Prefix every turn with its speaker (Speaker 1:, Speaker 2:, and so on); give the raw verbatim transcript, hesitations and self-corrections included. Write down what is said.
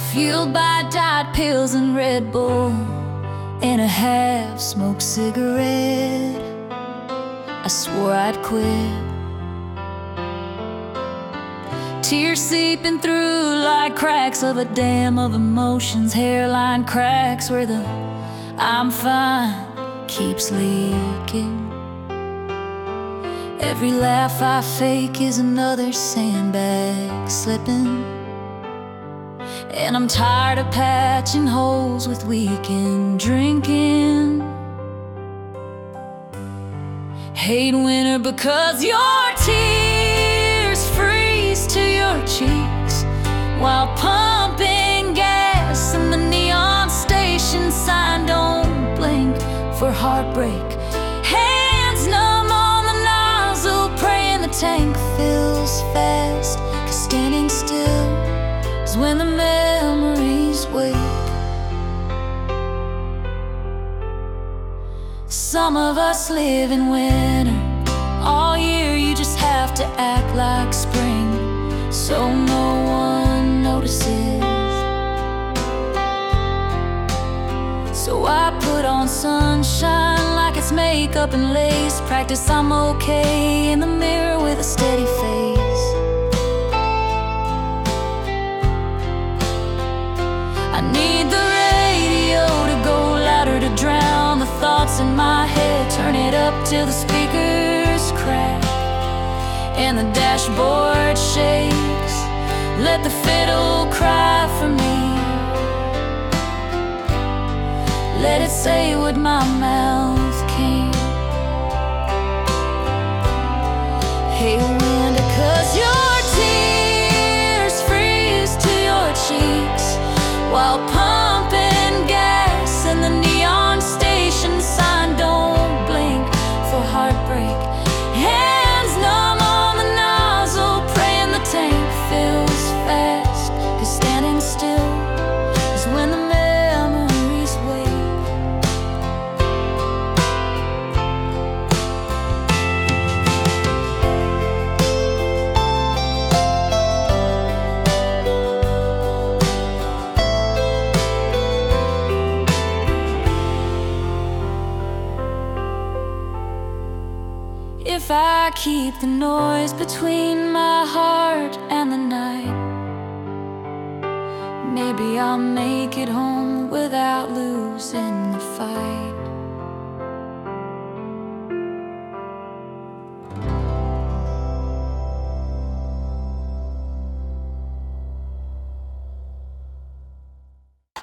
Speaker 1: fueled by diet pills and Red Bull, and a half-smoked cigarette. I swore I'd quit. Tears seeping through like cracks of a dam of emotions, hairline cracks where the I'm fine keeps leaking. Every laugh I fake is another sandbag slipping, and I'm tired of patching holes with weekend drinking. Hate winter because your tears freeze to your cheeks while pumping gas, and the neon station sign don't blink for heartbreak. Hands numb on the nozzle, praying the tank fills fast, 'cause standing still is when the memories wait. Some of us live in winter all year. You just have to act like spring so no one notices. So I put on sunshine like it's makeup and lace, practice I'm okay in the mirror with a steady face. I need the radio to go louder to drown the thoughts in my head. Turn it up till the speakers crack and the dashboard shakes. Let the fiddle cry for me. Let it say what my mouth can't. Hey winter, 'cause your tears freeze to your cheeks while pumping gas, and the neon station sign don't blink for heartbreak. Hands numb on the nozzle, praying the tank fills fast, 'cause standing still is when the memories wait. If I keep the noise between my heart and the night, maybe I'll make it home without losing the fight.